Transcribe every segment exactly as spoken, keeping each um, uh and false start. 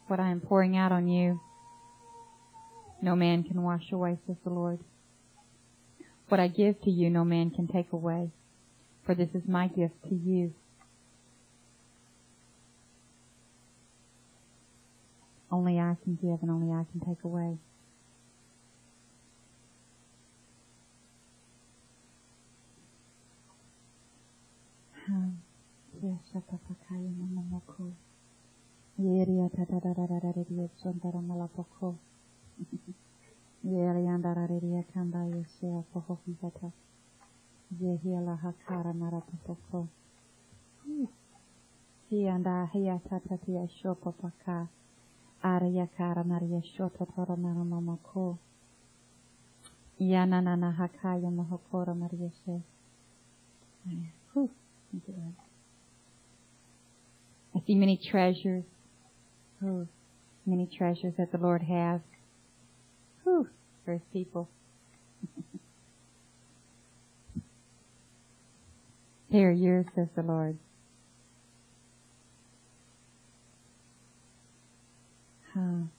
What I am pouring out on you, no man can wash away, says the Lord. What I give to you, no man can take away, for this is my gift to you. Only I can give and only I can take away. Arya kara Maria Shota Tora Mamako. Yanana Hakaya Mahokora Maria Se. I see many treasures. Oh, many treasures that the Lord has. Whew, for His people. They are yours, says the Lord. Huh.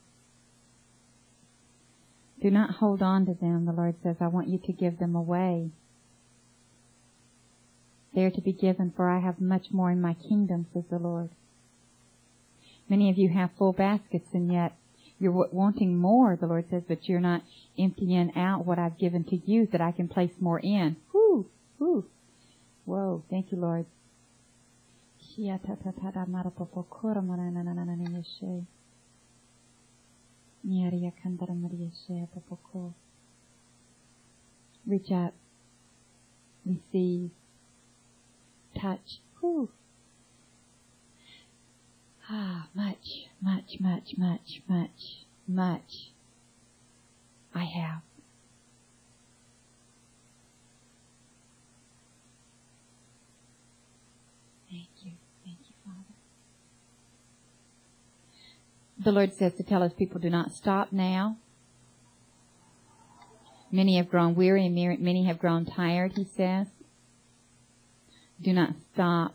Do not hold on to them, the Lord says. I want you to give them away. They are to be given, for I have much more in my kingdom, says the Lord. Many of you have full baskets, and yet you're wanting more, the Lord says, but you're not emptying out what I've given to you that I can place more in. Whoo, whoo. Whoa, thank you, Lord. Reach out, receive, touch. Whew. Ah, much, much, much, much, much, much I have. Thank you. Thank you, Father. The Lord says to tell His people, do not stop now. Many have grown weary and many have grown tired, He says. Do not stop.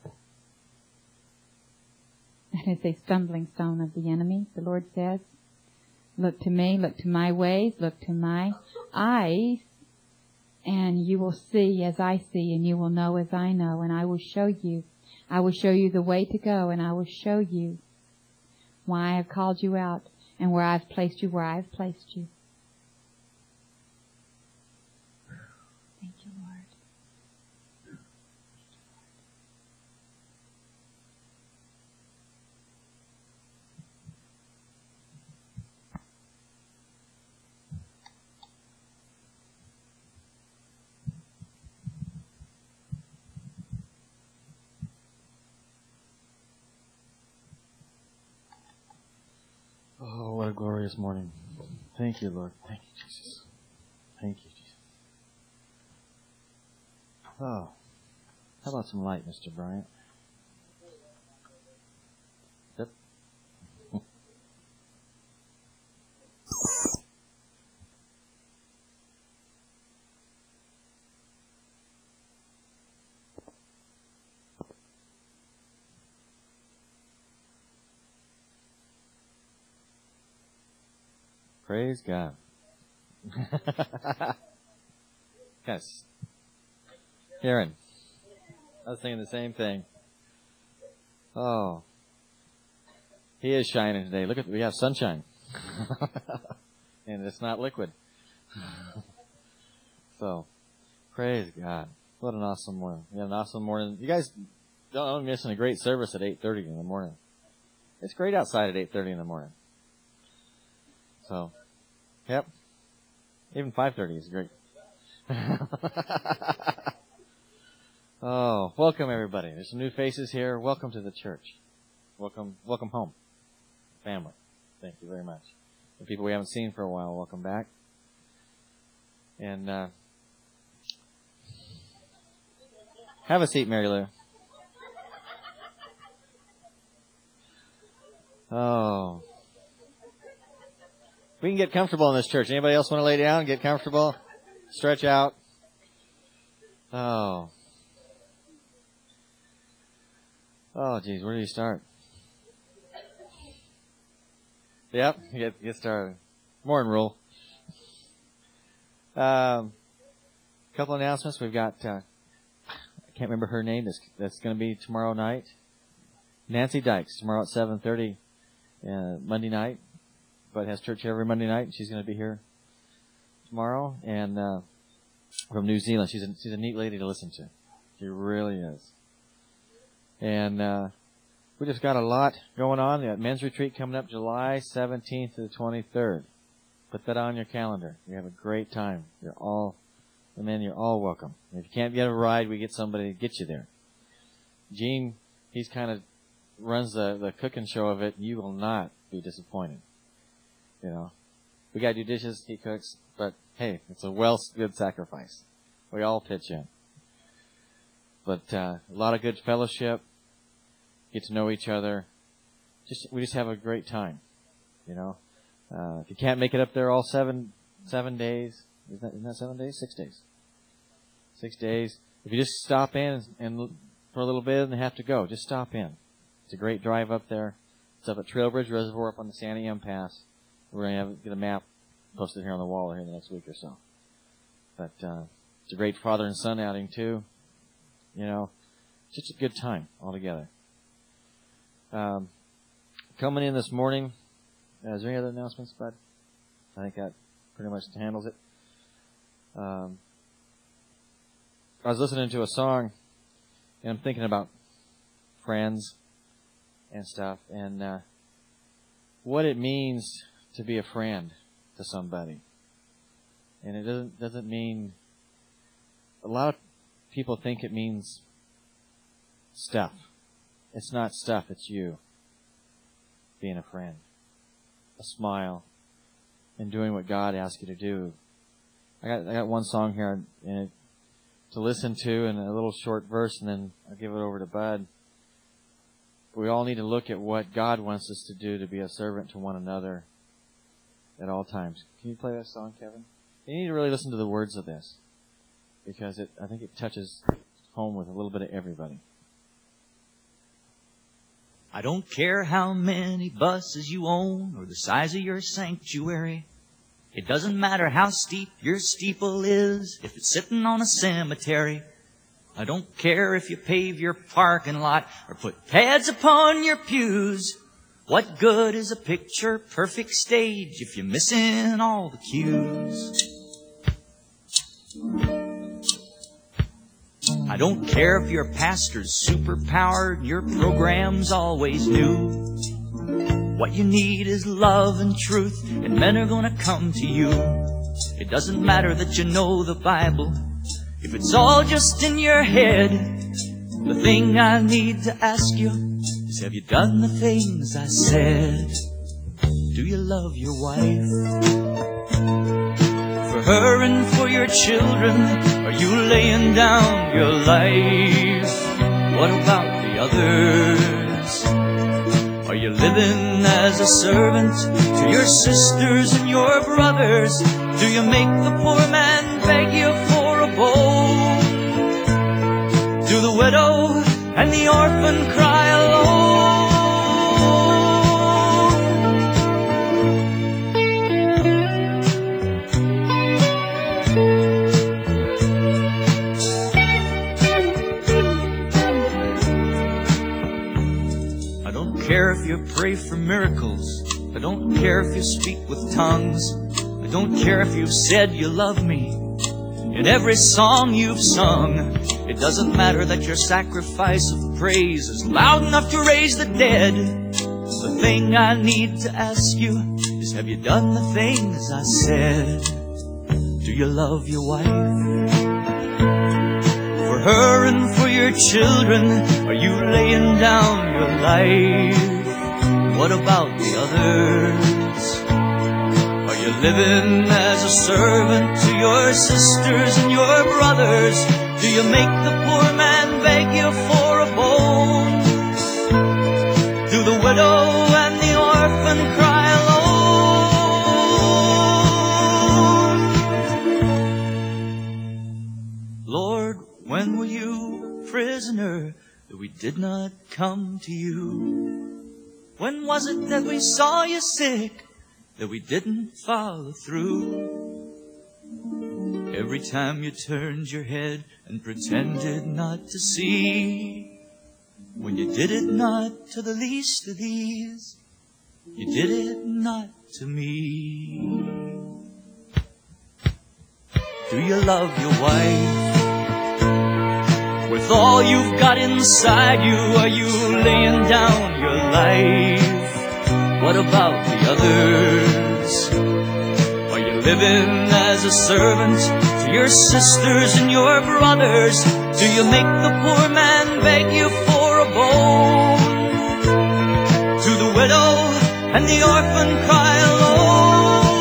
That is a stumbling stone of the enemy, the Lord says. Look to me, look to my ways, look to my eyes, and you will see as I see, and you will know as I know, and I will show you. I will show you the way to go, and I will show you why I have called you out and where I have placed you where I have placed you. Thank you, Lord. Oh, what a glorious morning. Thank you, Lord. Thank you, Jesus. Thank you, Jesus. Oh, how about some light, Mister Bryant? Yep. Praise God. Yes. Karen, I was thinking the same thing. Oh, He is shining today. Look at, we have sunshine. And it's not liquid. So, praise God. What an awesome morning. We had an awesome morning. You guys don't know, I'm missing a great service at eight thirty in the morning. It's great outside at eight thirty in the morning. So, yep. Even five thirty is great. Oh, welcome everybody. There's some new faces here. Welcome to the church. Welcome, welcome home. Family. Thank you very much. The people we haven't seen for a while, welcome back. And, uh, have a seat, Mary Lou. Oh. We can get comfortable in this church. Anybody else want to lay down, get comfortable, stretch out? Oh. Oh, geez, where do you start? Yep, get, get started. Morning, Rule. Um, a couple announcements. We've got, uh, I can't remember her name. That's, that's going to be tomorrow night. Nancy Dykes, tomorrow at seven thirty, uh, Monday night. But has church every Monday night. She's going to be here tomorrow. And uh, from New Zealand. She's a, she's a neat lady to listen to. She really is. And uh, we just got a lot going on. We got men's retreat coming up July seventeenth to the twenty-third. Put that on your calendar. We have a great time. You're all, and then you're all welcome. If you can't get a ride, we get somebody to get you there. Gene, he's kind of runs the, the cooking show of it. You will not be disappointed. You know, we got to do dishes, he cooks, but hey, it's a well good sacrifice. We all pitch in. But uh, a lot of good fellowship, get to know each other. Just we just have a great time, you know. Uh, if you can't make it up there all seven seven days, isn't that, isn't that seven days? Six days. Six days. If you just stop in and, and for a little bit and have to go, just stop in. It's a great drive up there. It's up at Trailbridge Reservoir up on the San Em Pass. We're going to have get a map posted here on the wall here in the next week or so. But uh, it's a great father and son outing too. You know, just a good time altogether. Um, coming in this morning, uh, is there any other announcements, Bud? I think that pretty much handles it. Um, I was listening to a song, and I'm thinking about friends and stuff, and uh, what it means to be a friend to somebody. And it doesn't doesn't mean, a lot of people think it means stuff. It's not stuff, it's you being a friend. A smile and doing what God asks you to do. I got I got one song here in it to listen to and a little short verse, and then I'll give it over to Bud. We all need to look at what God wants us to do to be a servant to one another at all times. Can you play that song, Kevin? You need to really listen to the words of this, because it I think it touches home with a little bit of everybody. I don't care how many buses you own or the size of your sanctuary. It doesn't matter how steep your steeple is if it's sitting on a cemetery. I don't care if you pave your parking lot or put pads upon your pews. What good is a picture-perfect stage if you're missing all the cues? I don't care if your pastor's super-powered and your program's always new. What you need is love and truth, and men are gonna come to you. It doesn't matter that you know the Bible if it's all just in your head. The thing I need to ask you is, have you done the things I said? Do you love your wife? For her and for your children, are you laying down your life? What about the others? Are you living as a servant to your sisters and your brothers? Do you make the poor man beg you for a bowl? Do the widow and the orphan cry alone? I don't care if you pray for miracles. I don't care if you speak with tongues. I don't care if you've said you love me in every song you've sung. It doesn't matter that your sacrifice of praise is loud enough to raise the dead. The thing I need to ask you is, have you done the things I said? Do you love your wife? For her and for your children, are you laying down your life? What about the others? Are you living as a servant to your sisters and your brothers? Do you make the poor man beg you for a bone? Do the widow and the orphan cry alone? Lord, when were you a prisoner that we did not come to you? When was it that we saw you sick, that we didn't follow through? Every time you turned your head and pretended not to see, when you did it not to the least of these, you did it not to me. Do you love your wife? With all you've got inside you, are you laying down your life? What about the others? Are you living as a servant to your sisters and your brothers? Do you make the poor man beg you for a bone? To the widow and the orphan cry alone.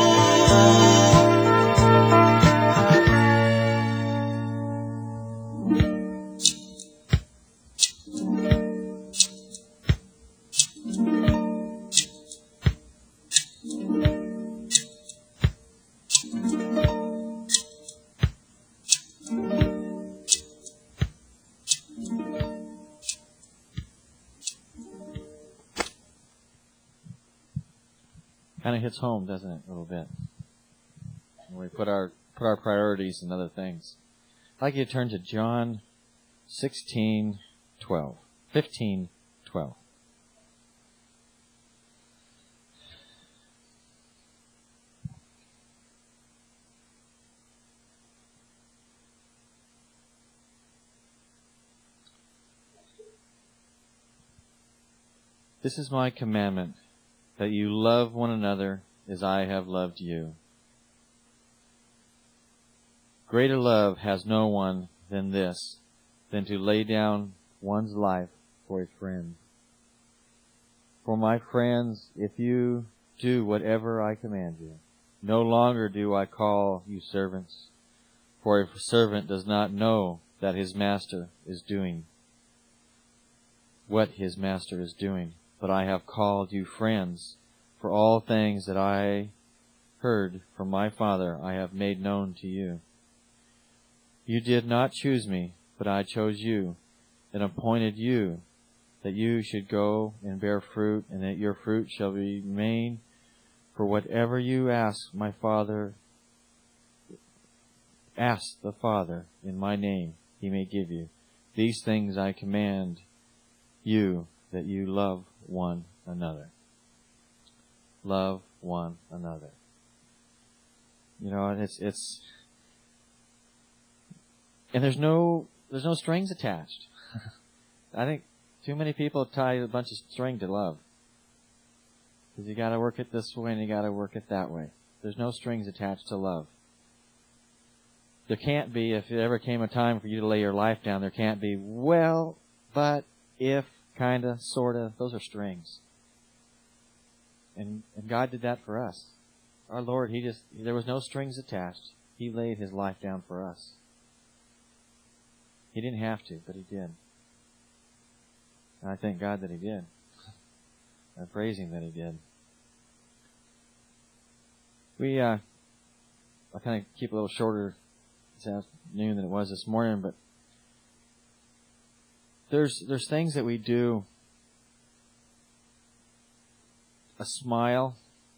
Kind of hits home, doesn't it, a little bit? When we put our put our priorities in other things. I'd like you to turn to John sixteen twelve. fifteen twelve. This is my commandment, that you love one another as I have loved you. Greater love has no one than this, than to lay down one's life for a friend. For my friends, if you do whatever I command you, no longer do I call you servants, for a servant does not know that his master is doing what his master is doing. But I have called you friends, for all things that I heard from my Father I have made known to you. You did not choose me, but I chose you, and appointed you, that you should go and bear fruit, and that your fruit shall remain. For whatever you ask my Father, ask the Father in my name, he may give you. These things I command you, that you love one another. Love one another. You know, and it's it's and there's no there's no strings attached. I think too many people tie a bunch of string to love. Because you got to work it this way and you got to work it that way. There's no strings attached to love. There can't be, if it ever came a time for you to lay your life down, there can't be, well, but, if, kinda, sorta. Those are strings. And and God did that for us. Our Lord, He just, there was no strings attached. He laid His life down for us. He didn't have to, but He did. And I thank God that He did. I praise Him that He did. We, uh, I'll kind of keep it a little shorter this afternoon than it was this morning, but there's there's things that we do. A smile,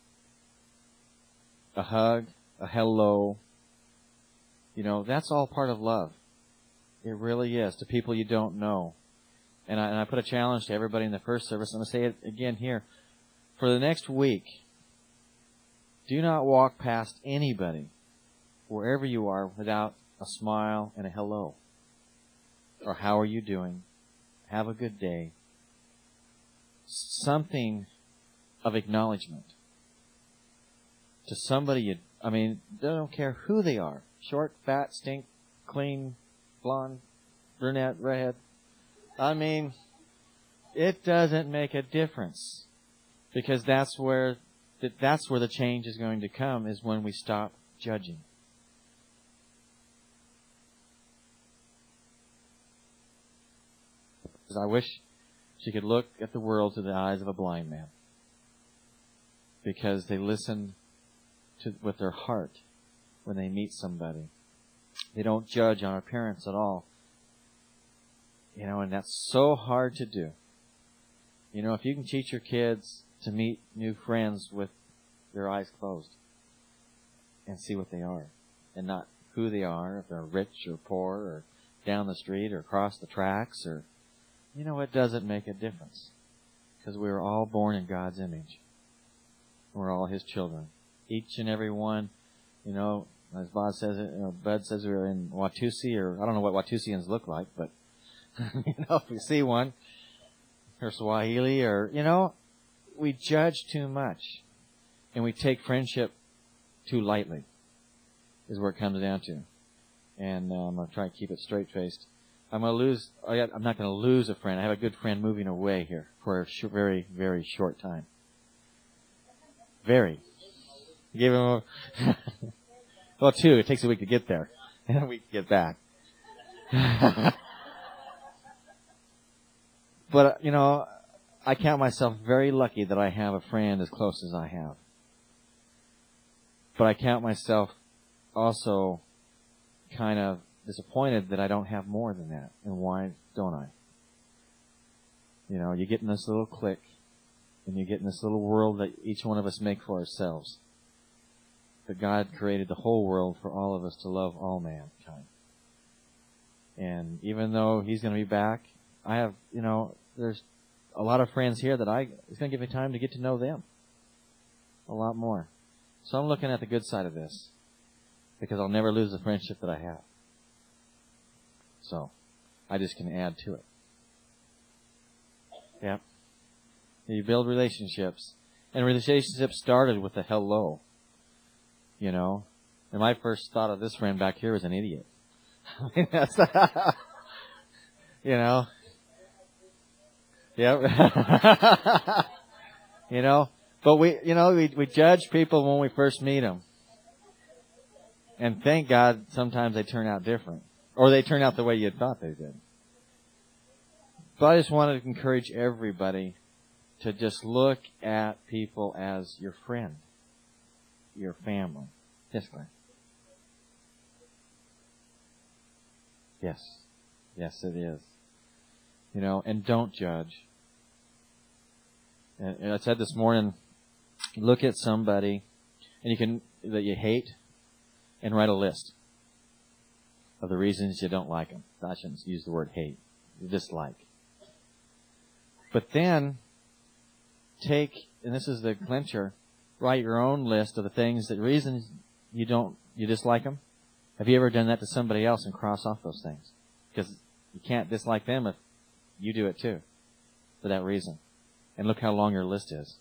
a hug, a hello. You know, that's all part of love. It really is, to people you don't know. And I, and I put a challenge to everybody in the first service. I'm going to say it again here. For the next week, do not walk past anybody, wherever you are, without a smile and a hello. Or how are you doing? Have a good day. Something of acknowledgement to somebody you, I mean, they don't care who they are. Short, fat, stink, clean, blonde, brunette, redhead. I mean, it doesn't make a difference, because that's where that's where the change is going to come, is when we stop judging. Because I wish she could look at the world through the eyes of a blind man, because they listen to with their heart when they meet somebody. They don't judge on appearance at all. You know, and that's so hard to do. You know, if you can teach your kids to meet new friends with their eyes closed and see what they are and not who they are, if they're rich or poor or down the street or across the tracks, or, you know, it doesn't make a difference, because we were all born in God's image. We're all His children. Each and every one, you know, as Bob says, it, you know, Bud says we were in Watusi, or I don't know what Watusians look like, but, you know, if we see one, or Swahili, or, you know, we judge too much, and we take friendship too lightly, is where it comes down to. And uh, I'm going to try and keep it straight-faced. I'm going to lose, I'm not going to lose a friend. I have a good friend moving away here for a sh- very, very short time. Very. Give him a, well, two. It takes a week to get there, and a week to get back. But, uh, you know, I count myself very lucky that I have a friend as close as I have. But I count myself also kind of disappointed that I don't have more than that. And why don't I? You know, you get in this little clique, and you get in this little world that each one of us make for ourselves. But God created the whole world for all of us to love all mankind. And even though He's going to be back, I have, you know, there's a lot of friends here that I, it's going to give me time to get to know them a lot more. So I'm looking at the good side of this, because I'll never lose the friendship that I have. So I just can add to it. Yep. You build relationships. And relationships started with a hello. You know. And my first thought of this friend back here was an idiot. You know. Yep. You know. But we, you know, we, we judge people when we first meet them. And thank God sometimes they turn out different. Or they turn out the way you thought they did. But I just wanted to encourage everybody to just look at people as your friend, your family. Yes, Glenn. Yes. Yes, it is. You know, and don't judge. And, and I said this morning, look at somebody and you can that you hate and write a list of the reasons you don't like them. I shouldn't use the word hate. You dislike. But then take, and this is the clincher, write your own list of the things, the reasons you don't, you dislike them. Have you ever done that to somebody else and cross off those things? Because you can't dislike them if you do it too, for that reason. And look how long your list is.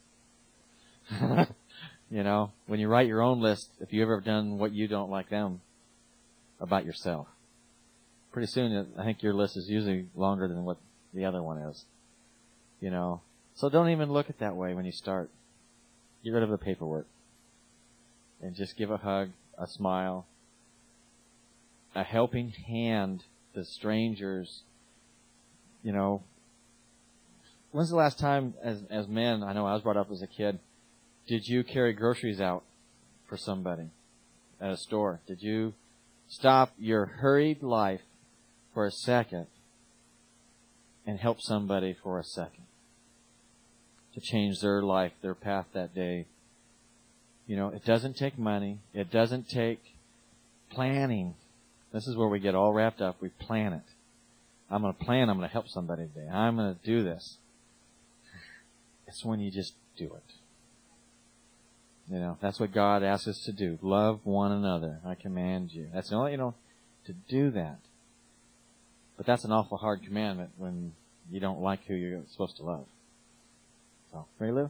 You know, when you write your own list, if you've ever done what you don't like them about yourself, pretty soon I think your list is usually longer than what the other one is. You know, so don't even look at it that way when you start. Get rid of the paperwork. And just give a hug, a smile, a helping hand to strangers. You know, when's the last time as as men, I know I was brought up as a kid, did you carry groceries out for somebody at a store? Did you stop your hurried life for a second and help somebody for a second to change their life, their path that day? You know, it doesn't take money. It doesn't take planning. This is where we get all wrapped up. We plan it. I'm going to plan. I'm going to help somebody today. I'm going to do this. It's when you just do it. You know, that's what God asks us to do. Love one another. I command you. That's the only, you know, to do that. But that's an awful hard commandment when you don't like who you're supposed to love. So, Mary Lou?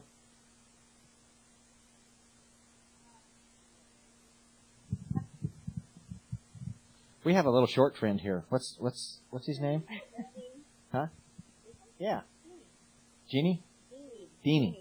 We have a little short friend here. What's what's what's his name? Huh? Yeah. Jeannie? Deanie.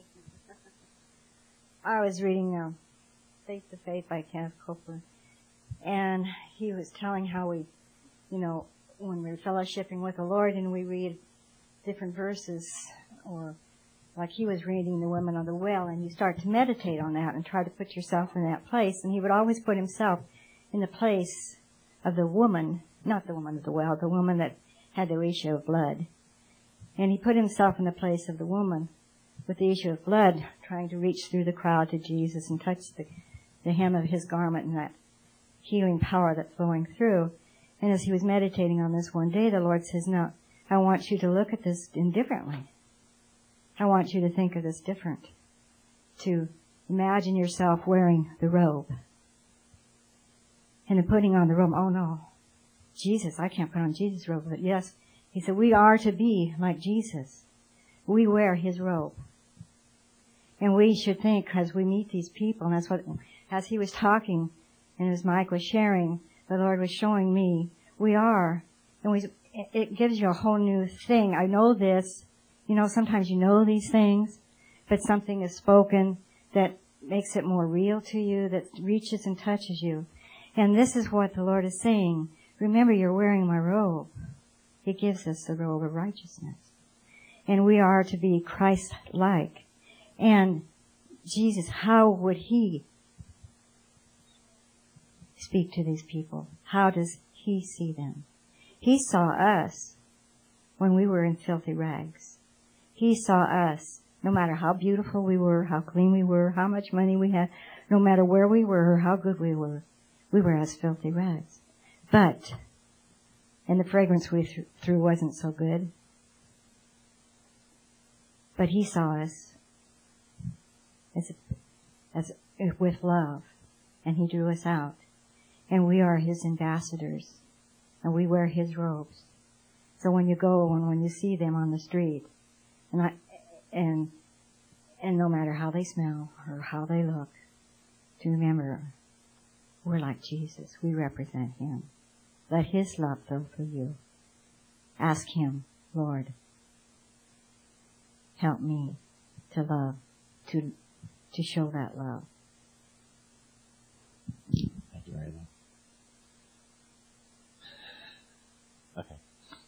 I was reading uh, Faith to Faith by Kenneth Copeland, and he was telling how we, you know, when we're fellowshipping with the Lord and we read different verses, or like he was reading the women of the well, and you start to meditate on that and try to put yourself in that place, and he would always put himself in the place of the woman, not the woman of the well, the woman that had the issue of blood. And he put himself in the place of the woman with the issue of blood, trying to reach through the crowd to Jesus and touch the, the hem of his garment and that healing power that's flowing through. And as he was meditating on this one day, the Lord says, no, I want you to look at this indifferently. I want you to think of this different. To imagine yourself wearing the robe. And then putting on the robe. Oh no, Jesus, I can't put on Jesus' robe. But yes, he said, we are to be like Jesus. We wear his robe. And we should think as we meet these people, and that's what, as he was talking, and as Mike was sharing, the Lord was showing me, we are, and we, it gives you a whole new thing. I know this, you know, sometimes you know these things, but something is spoken that makes it more real to you, that reaches and touches you. And this is what the Lord is saying. Remember, you're wearing my robe. He gives us the robe of righteousness. And we are to be Christ-like. And Jesus, how would he speak to these people? How does he see them? He saw us when we were in filthy rags. He saw us, no matter how beautiful we were, how clean we were, how much money we had, no matter where we were or how good we were, we were as filthy rags. But, and the fragrance we th- threw wasn't so good, but he saw us as, as with love, and he drew us out. And we are his ambassadors, and we wear his robes. So when you go and when you see them on the street, and I, and and no matter how they smell or how they look, to remember, we're like Jesus. We represent him. Let his love flow through you. Ask him, Lord, help me to love, to to show that love. Thank you, Rayla. Okay.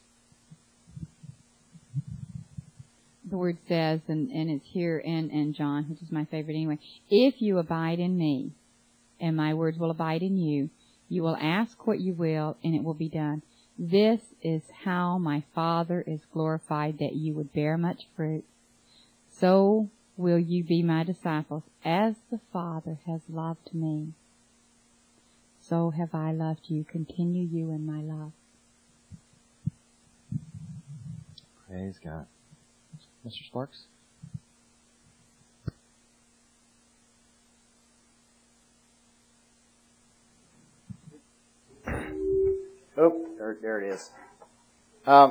The word says, and, and it's here in, in John, which is my favorite anyway, if you abide in me, and my words will abide in you, you will ask what you will, and it will be done. This is how my Father is glorified, that you would bear much fruit. So will you be my disciples, as the Father has loved me. So have I loved you. Continue you in my love. Praise God. Mister Sparks? Oh, there, there it is. Um,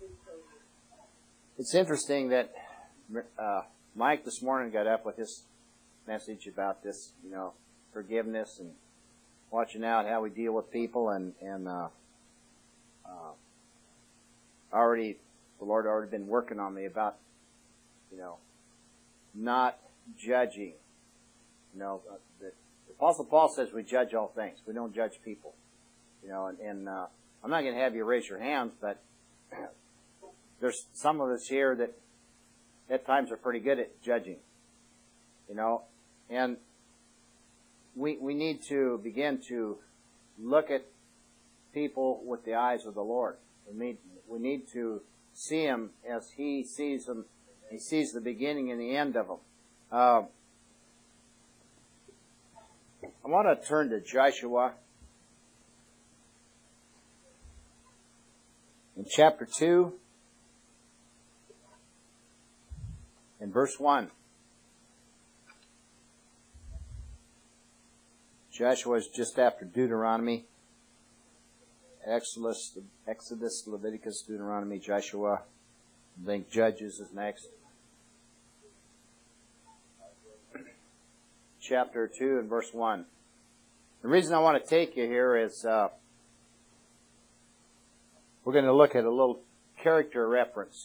it's interesting that uh, Mike this morning got up with his message about this, you know, forgiveness and watching out how we deal with people, and and uh, uh, already the Lord already been working on me about, you know, not judging. You know, uh, the, the Apostle Paul says we judge all things. We don't judge people. You know, and, and uh, I'm not going to have you raise your hands, but there's some of us here that at times are pretty good at judging. You know, and we we need to begin to look at people with the eyes of the Lord. We need we need to see them as He sees them. He sees the beginning and the end of them. Uh, I want to turn to Joshua in chapter two and verse one. Joshua is just after Deuteronomy. Exodus, Exodus, Leviticus, Deuteronomy, Joshua. I think Judges is next. Chapter two and verse one. The reason I want to take you here is uh, we're going to look at a little character reference.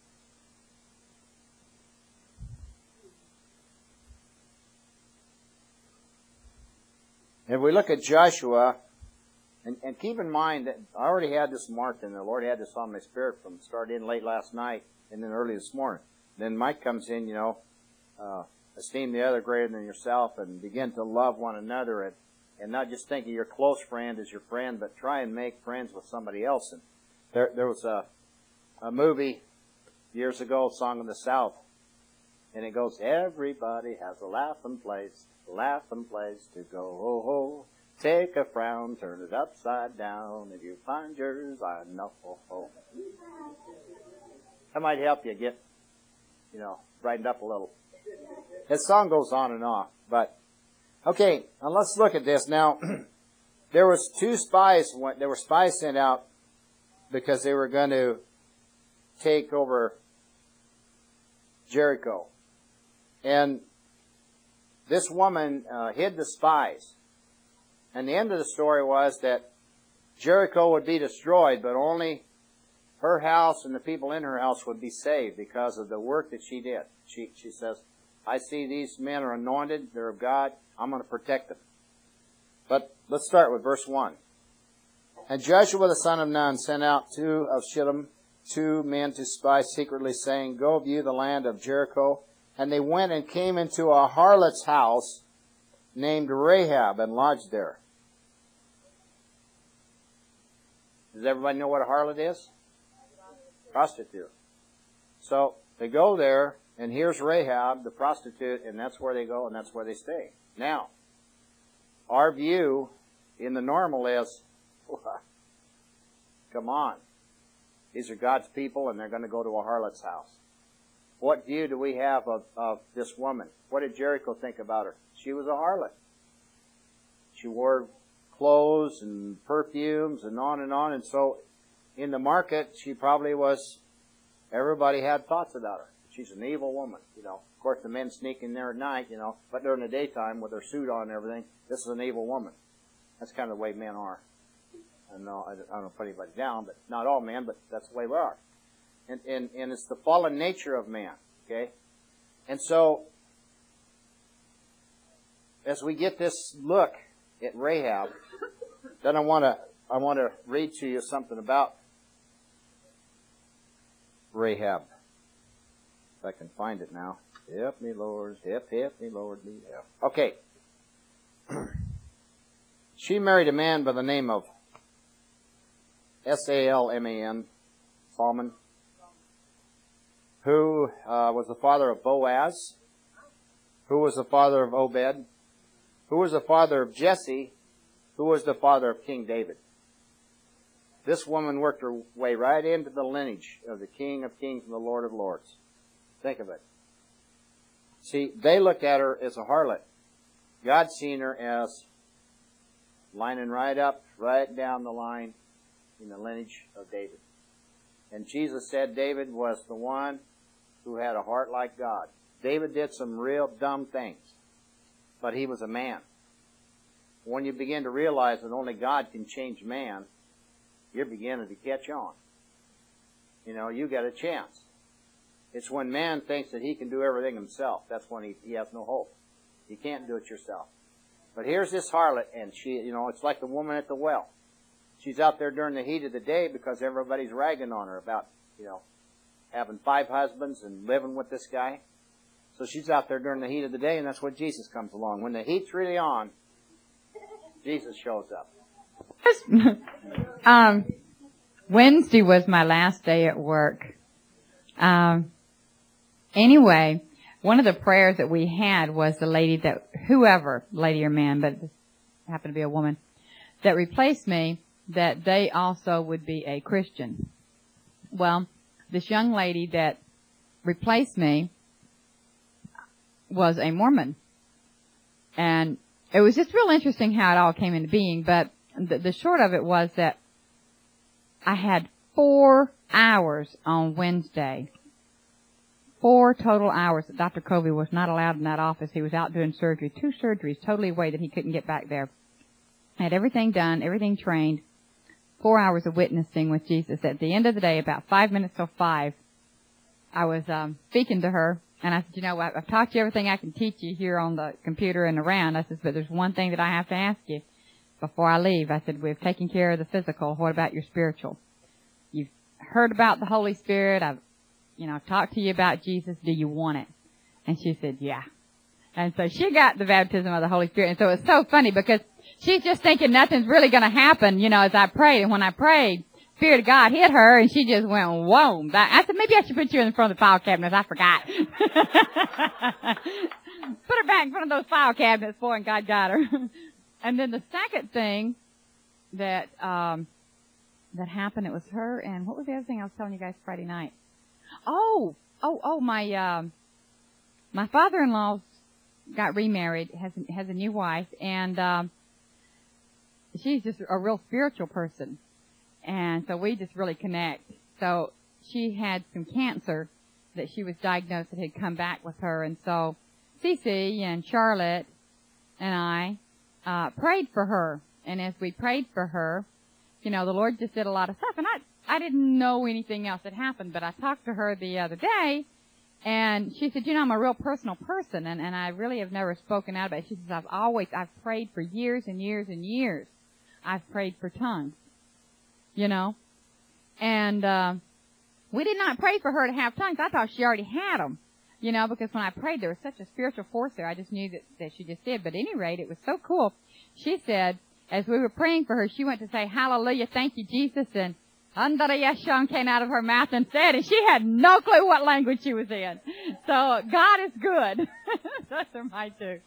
If we look at Joshua, and, and keep in mind that I already had this marked, and the Lord had this on my spirit from start in late last night and then early this morning. Then Mike comes in, you know, uh, esteem the other greater than yourself, and begin to love one another, and, and not just think of your close friend as your friend, but try and make friends with somebody else. And there, there was a, a movie years ago, Song of the South, And it goes, everybody has a laughing place, laughing place to go. Ho, ho. Take a frown, turn it upside down. If you find yours, I know. Ho, ho. That might help you get, you know, brightened up a little. This song goes on and on, but okay. Now let's look at this. Now, there was two spies. There were spies sent out because they were going to take over Jericho, and this woman uh, hid the spies. And the end of the story was that Jericho would be destroyed, but only her house and the people in her house would be saved because of the work that she did. She, she says, I see these men are anointed, they're of God, I'm going to protect them. But let's start with verse one. And Joshua the son of Nun sent out two of Shittim, two men to spy secretly, saying, Go view the land of Jericho. And they went and came into a harlot's house named Rahab and lodged there. Does everybody know what a harlot is? Prostitute. So they go there, and here's Rahab, the prostitute, and that's where they go and that's where they stay. Now, our view in the normal is, come on, these are God's people and they're going to go to a harlot's house. What view do we have of, of this woman? What did Jericho think about her? She was a harlot. She wore clothes and perfumes and on and on. And so in the market, she probably was, everybody had thoughts about her. She's an evil woman, you know. Of course, the men sneak in there at night, you know, but during the daytime with their suit on and everything, this is an evil woman. That's kind of the way men are. I know, I don't want to put anybody down, but not all men, but that's the way we are. And, and, and it's the fallen nature of man, okay? And so, as we get this look at Rahab, then I want to I want to read to you something about Rahab. If I can find it now. Help me, Lord. Help, help me, Lord. Me help. Okay. She married a man by the name of S A L M A N, Salmon, who uh, was the father of Boaz, who was the father of Obed, who was the father of Jesse, who was the father of King David. This woman worked her way right into the lineage of the King of Kings and the Lord of Lords. Think of it. See, they looked at her as a harlot. God seen her as lining right up, right down the line in the lineage of David. And Jesus said David was the one who had a heart like God. David did some real dumb things, but he was a man. When you begin to realize that only God can change man, you're beginning to catch on. You know, you got a chance. It's when man thinks that he can do everything himself. That's when he, he has no hope. You can't do it yourself. But here's this harlot, and she, you know, it's like the woman at the well. She's out there during the heat of the day because everybody's ragging on her about, you know, having five husbands and living with this guy. So she's out there during the heat of the day, and that's when Jesus comes along. When the heat's really on, Jesus shows up. um, Wednesday was my last day at work. Um, anyway, one of the prayers that we had was the lady that, whoever, lady or man, but it happened to be a woman, that replaced me, that they also would be a Christian. Well, this young lady that replaced me was a Mormon. And it was just real interesting how it all came into being, but the, the short of it was that I had four hours on Wednesday. Four total hours that Doctor Covey was not allowed in that office. He was out doing surgery, two surgeries totally away that he couldn't get back there. I had everything done, everything trained. Four hours of witnessing with Jesus. At the end of the day, about five minutes till five, I was um, speaking to her, and I said, you know, I've taught you everything I can teach you here on the computer and around. I said, but there's one thing that I have to ask you before I leave. I said, we've taken care of the physical. What about your spiritual? You've heard about the Holy Spirit. I've, you know, talked to you about Jesus. Do you want it? And she said, yeah. And so she got the baptism of the Holy Spirit. And so it's so funny because she's just thinking nothing's really going to happen, you know, as I prayed. And when I prayed, Spirit of God hit her, and she just went, whoa. I said, maybe I should put you in front of the file cabinets. I forgot. Put her back in front of those file cabinets, boy, and God got her. And then the second thing that um, that happened, it was her, and what was the other thing I was telling you guys Friday night? Oh, oh, oh, my um, my father-in-law got remarried, has has a new wife, and um, she's just a real spiritual person. And so we just really connect. So she had some cancer that she was diagnosed that had come back with her. And so Cece and Charlotte and I uh, prayed for her. And as we prayed for her, you know, the Lord just did a lot of stuff. And I, I didn't know anything else had happened, but I talked to her the other day, and she said, you know, I'm a real personal person, and, and I really have never spoken out about it. She says, I've always, I've prayed for years and years and years. I've prayed for tongues. You know, and uh, we did not pray for her to have tongues. I thought she already had them, you know, because when I prayed, there was such a spiritual force there. I just knew that, that she just did. But at any rate, it was so cool. She said, as we were praying for her, she went to say, hallelujah, thank you, Jesus, and Andarayashon came out of her mouth and said, and she had no clue what language she was in. So God is good. Those are my two.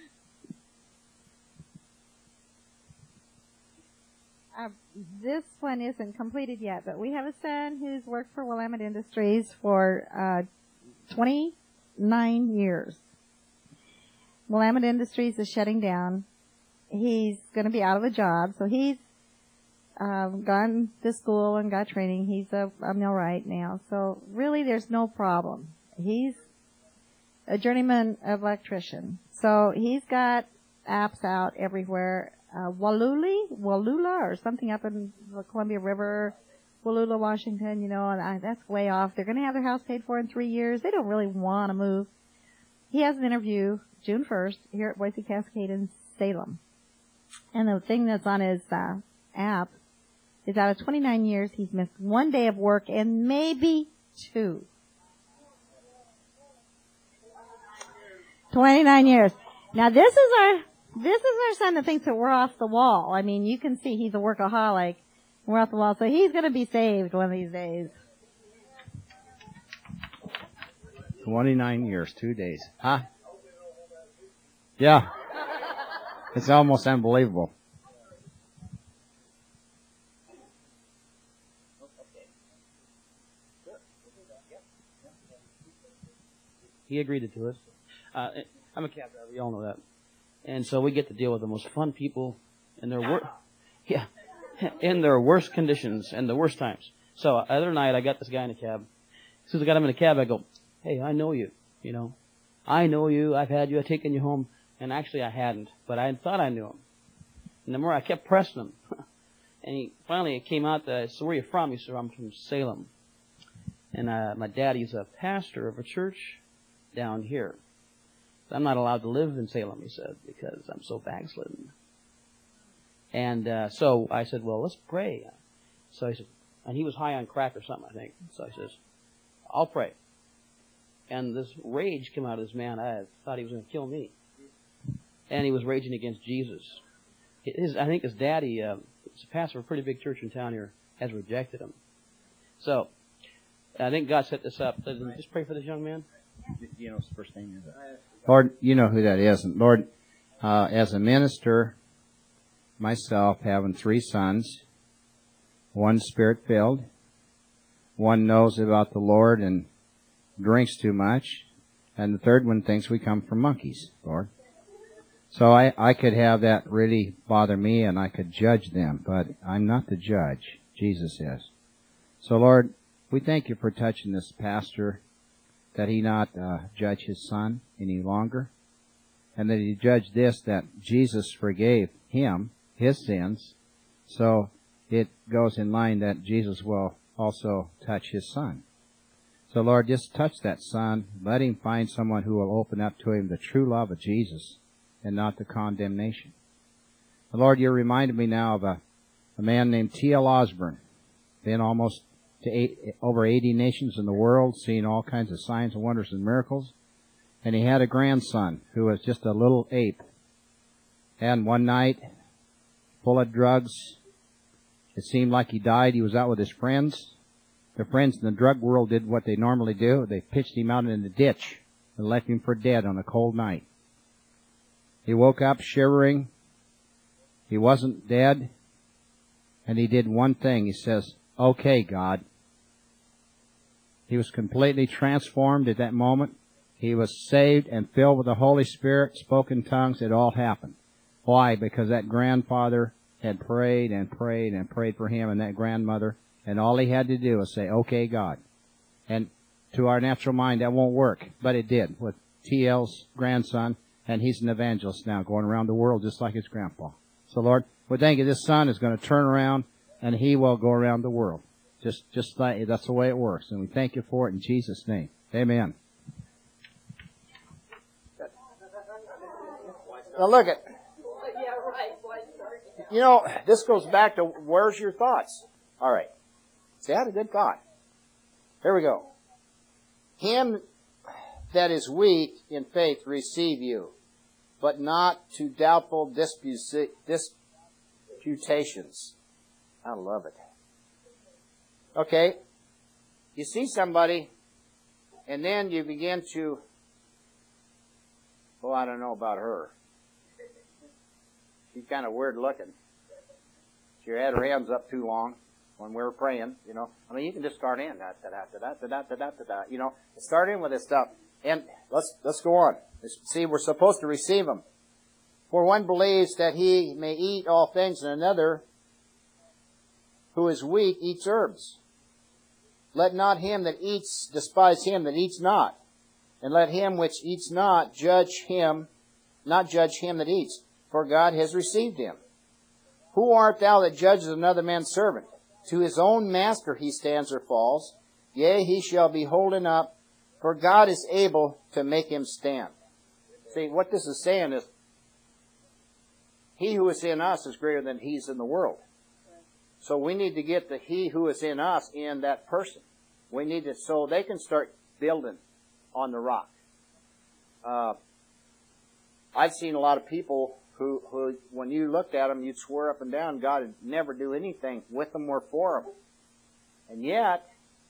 Uh, this one isn't completed yet, but we have a son who's worked for Willamette Industries for uh, twenty-nine years. Willamette Industries is shutting down. He's going to be out of a job, so he's um, gone to school and got training. He's a, a millwright now, so really there's no problem. He's a journeyman electrician, so he's got apps out everywhere. Uh, Wallula, Wallula, or something up in the Columbia River, Wallula, Washington, you know, and I, that's way off. They're going to have their house paid for in three years. They don't really want to move. He has an interview June first here at Boise Cascade in Salem. And the thing that's on his uh, app is out of twenty-nine years, he's missed one day of work and maybe two. twenty-nine years. Now this is our... This is our son that thinks that we're off the wall. I mean, you can see he's a workaholic. We're off the wall, so he's going to be saved one of these days. twenty-nine years, two days. Huh? Yeah. It's almost unbelievable. He agreed to do it. Uh, I'm a cab driver. You all know that. And so we get to deal with the most fun people in their wor- yeah, in their worst conditions and the worst times. So uh, other night I got this guy in a cab. As soon as I got him in a cab, I go, hey, I know you, you know. I know you. I've had you. I've taken you home. And actually I hadn't, but I thought I knew him. And the more I kept pressing him, and he finally it came out that I said, where are you from? He said, I'm from Salem. And uh, my daddy's a pastor of a church down here. I'm not allowed to live in Salem, he said, because I'm so backslidden. And uh, so I said, well, let's pray. So he said, and he was high on crack or something, I think. So I says, I'll pray. And this rage came out of this man. I thought he was going to kill me. And he was raging against Jesus. His, I think his daddy, uh, he's a pastor of a pretty big church in town here, has rejected him. So I think God set this up. Did we just pray for this young man? You know, his first name is that. Lord, you know who that is. And Lord, uh, as a minister, myself, having three sons, one spirit-filled, one knows about the Lord and drinks too much, and the third one thinks we come from monkeys, Lord. So I, I could have that really bother me, and I could judge them, but I'm not the judge. Jesus is. So, Lord, we thank you for touching this pastor, that he not uh, judge his son any longer, and that he judge this, that Jesus forgave him his sins, so it goes in line that Jesus will also touch his son. So, Lord, just touch that son. Let him find someone who will open up to him the true love of Jesus and not the condemnation. And Lord, you reminded me now of a, a man named T L Osborne, been almost to eight, over eighty nations in the world, seeing all kinds of signs and wonders and miracles. And he had a grandson who was just a little ape. And one night, full of drugs, It seemed like he died. He was out with his friends. The friends in the drug world did what they normally do. They pitched him out in the ditch and left him for dead on a cold night. He woke up shivering. He wasn't dead. And he did one thing. He says, "Okay, God." He was completely transformed at that moment. He was saved and filled with the Holy Spirit, spoke in tongues. It all happened. Why? Because that grandfather had prayed and prayed and prayed for him and that grandmother, and all he had to do was say, "Okay, God." And to our natural mind, that won't work, but it did with T L's grandson, and he's an evangelist now, going around the world just like his grandpa. So, Lord, we thank you this son is going to turn around, and he will go around the world. Just, just like, that's the way it works, and we thank you for it in Jesus' name. Amen. Now look at, you know, this goes back to where's your thoughts? All right. See, I had a good thought. Here we go. Him that is weak in faith receive you, but not to doubtful disputa- disputations. I love it. Okay. You see somebody, and then you begin to, well, I don't know about her. She's kind of weird looking. She had her hands up too long when we were praying, you know. I mean, you can just start in, da da da da da da da da da da. You know, start in with this stuff, and let's let's go on. Let's see, we're supposed to receive them. For one believes that he may eat all things, and another, who is weak, eats herbs. Let not him that eats despise him that eats not, and let him which eats not judge him, not judge him that eats. For God has received him. Who art thou that judges another man's servant? To his own master he stands or falls. Yea, he shall be holden up, for God is able to make him stand. See, what this is saying is, he who is in us is greater than he's in the world. So we need to get the he who is in us in that person. We need to, so they can start building on the rock. Uh, I've seen a lot of people Who, who, when you looked at them, you'd swear up and down God would never do anything with them or for them. And yet,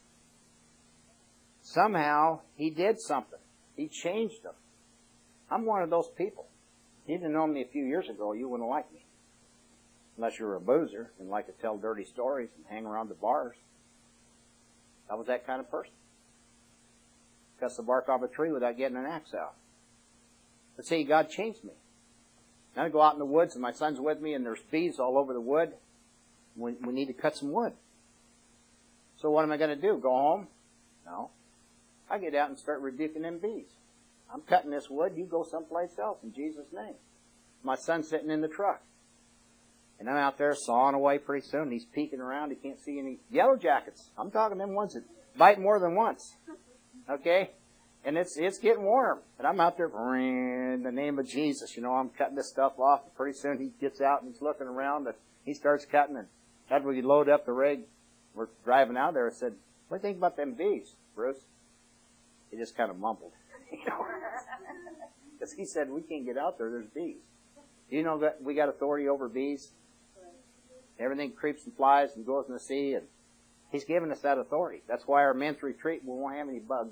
somehow, He did something. He changed them. I'm one of those people. If you didn't know me a few years ago, you wouldn't like me. Unless you were a boozer and like to tell dirty stories and hang around the bars. I was that kind of person. Cut the bark off a tree without getting an axe out. But see, God changed me. Now I go out in the woods and my son's with me and there's bees all over the wood. We, we need to cut some wood. So what am I going to do? Go home? No. I get out and start rebuking them bees. I'm cutting this wood. You go someplace else in Jesus' name. My son's sitting in the truck. And I'm out there sawing away pretty soon. He's peeking around. He can't see any yellow jackets. I'm talking them ones that bite more than once. Okay? And it's it's getting warm. And I'm out there, in the name of Jesus. You know, I'm cutting this stuff off. And pretty soon he gets out and he's looking around. And he starts cutting. And after we load up the rig, we're driving out there. I said, what do you think about them bees, Bruce? He just kind of mumbled. Because he said, we can't get out there. There's bees. Do you know that we got authority over bees? Everything creeps and flies and goes in the sea. And He's given us that authority. That's why our men's retreat, we won't have any bugs.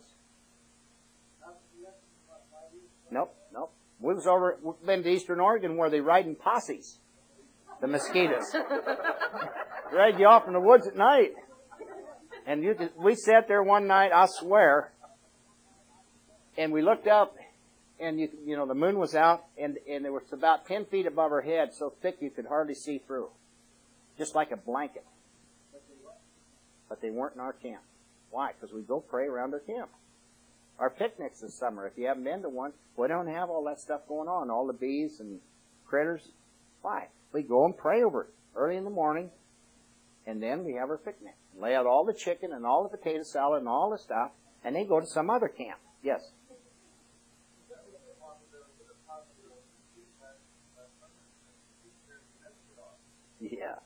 Nope, nope. We was over, we've been to Eastern Oregon where they ride in posses. The mosquitoes. Drag you off in the woods at night. And you, we sat there one night, I swear, and we looked up, and you, you know, the moon was out, and, and it was about ten feet above our head, so thick you could hardly see through. Just like a blanket. But they weren't in our camp. Why? Because we go pray around our camp. Our picnics this summer, if you haven't been to one, we don't have all that stuff going on, all the bees and critters. Why? We go and pray over it early in the morning, and then we have our picnic. Lay out all the chicken and all the potato salad and all the stuff, and they go to some other camp. Yes? Yeah.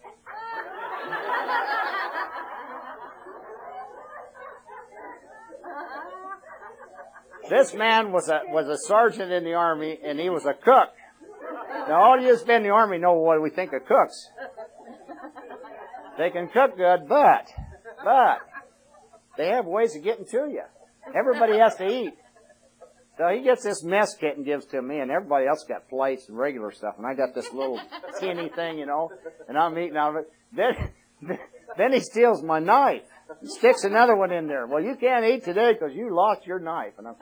This man was a was a sergeant in the Army, and he was a cook. Now, all of you who's been in the Army know what we think of cooks. They can cook good, but, but, they have ways of getting to you. Everybody has to eat. So he gets this mess kit and gives to me, and everybody else got plates and regular stuff, and I got this little tinny thing, you know, and I'm eating out of it. Then, then he steals my knife and sticks another one in there. Well, you can't eat today because you lost your knife. And I'm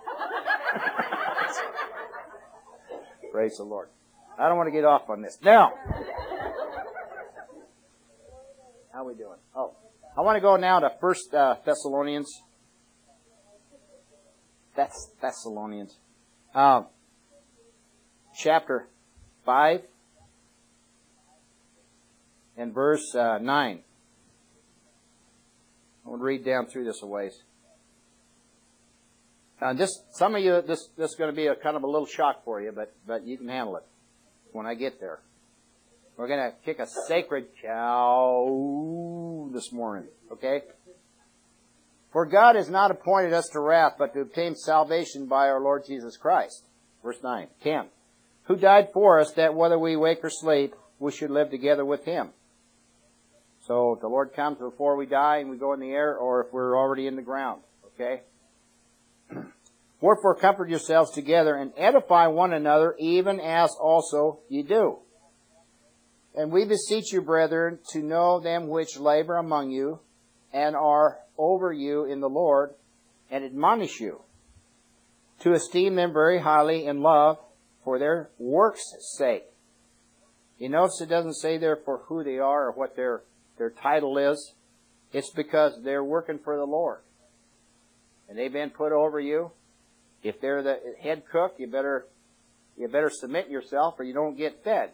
praise the Lord. I don't want to get off on this. Now, how are we doing? Oh, I want to go now to First uh, Thessalonians. That's Thessalonians. Uh, chapter five and verse uh, nine. I'm going to read down through this a ways. Uh, this, some of you, this, this is going to be a kind of a little shock for you, but, but you can handle it when I get there. We're going to kick a sacred cow this morning, okay? For God has not appointed us to wrath, but to obtain salvation by our Lord Jesus Christ. Verse nine, ten. Who died for us, that whether we wake or sleep, we should live together with Him. So if the Lord comes before we die and we go in the air, or if we're already in the ground, okay? Wherefore comfort yourselves together and edify one another, even as also ye do. And we beseech you, brethren, to know them which labor among you, and are over you in the Lord, and admonish you, to esteem them very highly in love for their works' sake. You notice it doesn't say there for who they are or what their, their title is. It's because they're working for the Lord. And they've been put over you. If they're the head cook, you better, you better submit yourself or you don't get fed.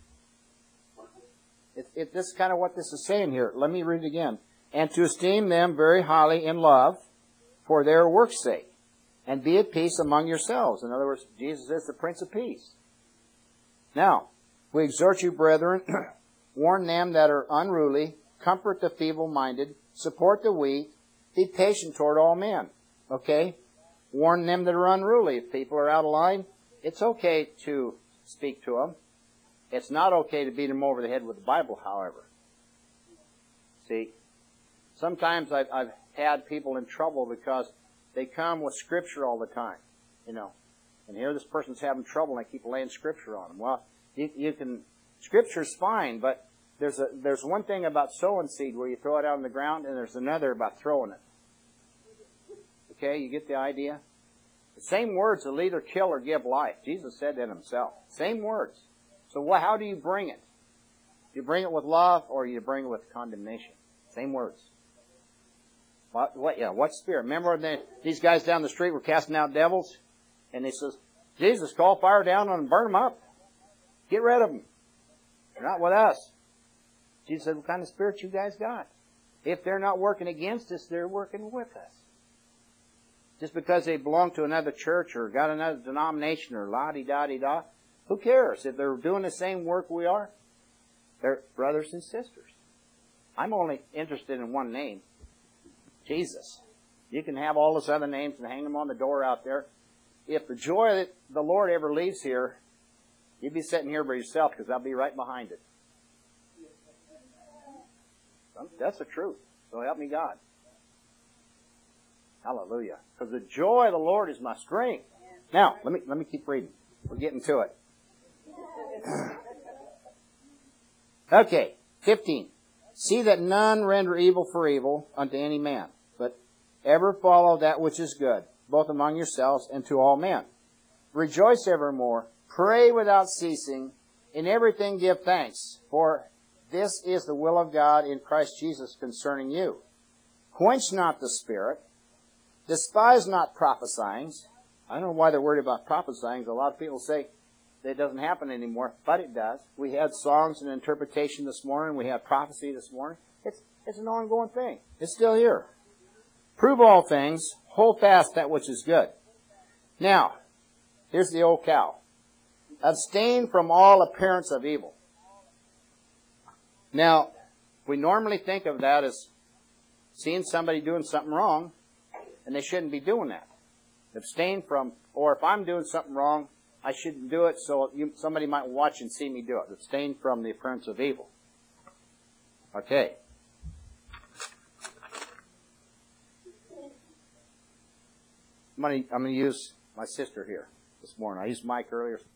It, it, this is kind of what this is saying here. Let me read it again. And to esteem them very highly in love for their work's sake, and be at peace among yourselves. In other words, Jesus is the Prince of Peace. Now, we exhort you, brethren, warn them that are unruly, comfort the feeble-minded, support the weak, be patient toward all men. Okay? Warn them that are unruly. If people are out of line, it's okay to speak to them. It's not okay to beat them over the head with the Bible, however. See, sometimes I've, I've had people in trouble because they come with Scripture all the time, you know. And here this person's having trouble and I keep laying Scripture on them. Well, you, you can, Scripture's fine, but there's a, there's one thing about sowing seed where you throw it out on the ground, and there's another about throwing it. Okay, you get the idea? The same words will either kill or give life. Jesus said that himself. Same words. So what, how do you bring it? You bring it with love or you bring it with condemnation? Same words. What, what, yeah, what spirit? Remember they, these guys down the street were casting out devils? And he says, Jesus, call fire down on them and burn them up. Get rid of them. They're not with us. Jesus said, what kind of spirit you guys got? If they're not working against us, they're working with us. Just because they belong to another church or got another denomination or la-di-da-di-da, who cares? If they're doing the same work we are, they're brothers and sisters. I'm only interested in one name. Jesus. You can have all those other names and hang them on the door out there. If the joy that the Lord ever leaves here, you'd be sitting here by yourself because I'll be right behind it. That's the truth. So help me God. Hallelujah. Because the joy of the Lord is my strength. Now, let me let me keep reading. We're getting to it. Okay, fifteen. See that none render evil for evil unto any man, but ever follow that which is good, both among yourselves and to all men. Rejoice evermore, pray without ceasing, in everything give thanks, for this is the will of God in Christ Jesus concerning you. Quench not the spirit, despise not prophesying. I don't know why they're worried about prophesying. A lot of people say that it doesn't happen anymore, but it does. We had songs and interpretation this morning. We had prophecy this morning. It's, it's an ongoing thing. It's still here. Prove all things. Hold fast that which is good. Now, here's the old cow. Abstain from all appearance of evil. Now, we normally think of that as seeing somebody doing something wrong, and they shouldn't be doing that. Abstain from, or if I'm doing something wrong, I shouldn't do it, so you, somebody might watch and see me do it. Abstain from the appearance of evil. Okay. I'm gonna, I'm gonna use my sister here this morning. I used Mike earlier.